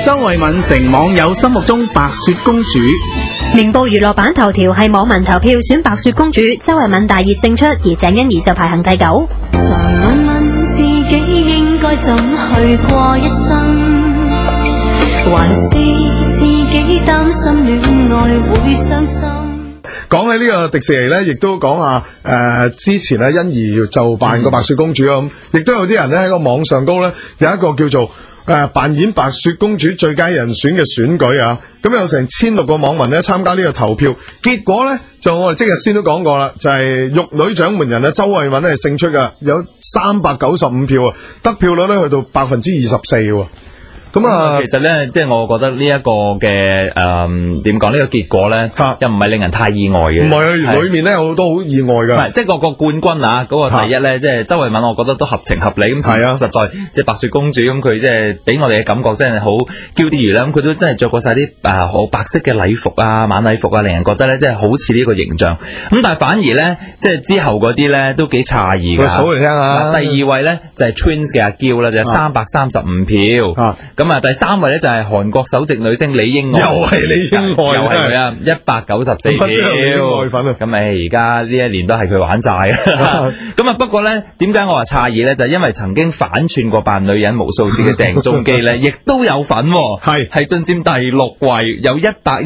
周慧敏成網友心目中白雪公主。 明報娛樂版頭條係網民投票選白雪公主，周慧敏大熱勝出，而鄭欣宜就排行第9。 常問問自己應該怎去過一生，還是自己擔心戀愛會傷心。 講起呢個迪士尼咧，亦都講下之前咧欣宜就扮個白雪公主啊，咁亦都有啲人咧喺個網上高咧有一個叫做扮演白雪公主最佳人選嘅選舉啊，咁有成1600個網民咧參加呢個投票，結果咧就我哋即日先都講過啦，就係玉女掌門人啊周慧敏係勝出噶，有395票啊，得票率咧去到24%。咁其實咧，即係我覺得呢一個嘅點講呢個結果咧，又唔係令人太意外嘅。 唔係啊，裏面咧有好多好意外㗎。唔係， 即係個冠軍啊，嗰個第一咧，即係周慧敏，我覺得都合情合理。咁係啊，實在即係白雪公主咁，佢即係俾我哋嘅感覺真係好嬌啲如啦。咁佢都真係着過晒啲好白色嘅禮服啊、晚禮服啊，令人覺得咧，即係好似呢個形象。咁但係反而咧，即係之後嗰啲咧都幾詫異㗎。 數嚟聽下。 第2位咧就係 Twins 嘅阿嬌啦，就有335票。咁啊，第3位咧就係韓國首席女星李英愛， 又係李英愛， 又係佢啊，194票。咁而家呢一年都係佢玩晒啦。咁啊，不過咧，點解我話詫異咧？就係因為曾經反串過扮女人無數次嘅鄭中基咧，亦都有份，係進佔第6位，有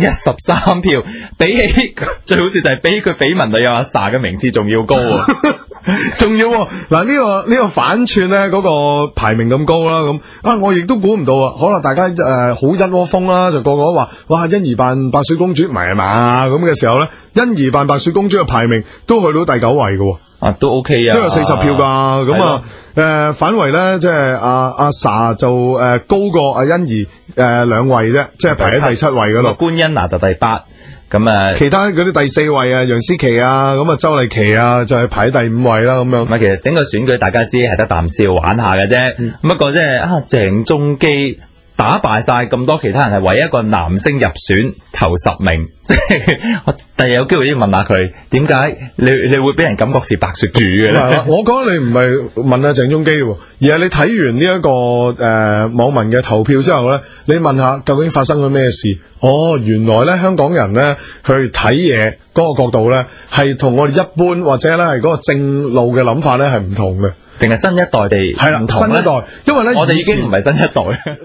113票，比起最好笑就係比起佢緋聞女友阿 Sa 嘅名次仲要高啊！ 仲要嗱呢個反串咧嗰個排名咁高啦，咁我亦都估唔到啊！可能大家好一窩蜂啦，就個個都話哇欣宜扮白雪公主唔係嘛，咁嘅時候咧，欣宜扮白雪公主嘅排名都去到第9位嘅， 都 OK 啊， 都有40票噶，咁反為咧即係阿 Sa 就高過阿欣宜2位啫，即係排喺第7位嗰度， 官恩娜就第8。咁啊， 其他嗰啲第4位啊，楊思琦啊，咁啊周麗淇啊，就係排喺第5位啦，咁樣。 咁其實整個選舉大家知係得啖笑玩下嘅啫。不過即係鄭中基打敗晒咁多其他人，係唯一一個男星入選頭10名。即係我第日有機會要問下佢，點解你會俾人感覺是白雪主嘅咧？ 我覺得你唔係問下鄭中基喎，而係你睇完呢一個網民嘅投票之後咧，你問下究竟發生咗咩事？原來咧香港人咧去睇嘢嗰個角度咧，係同我哋一般或者咧係嗰個正路嘅諗法咧係唔同嘅， 定係新一代地係啦，新一代，因為咧我哋已經唔係新一代。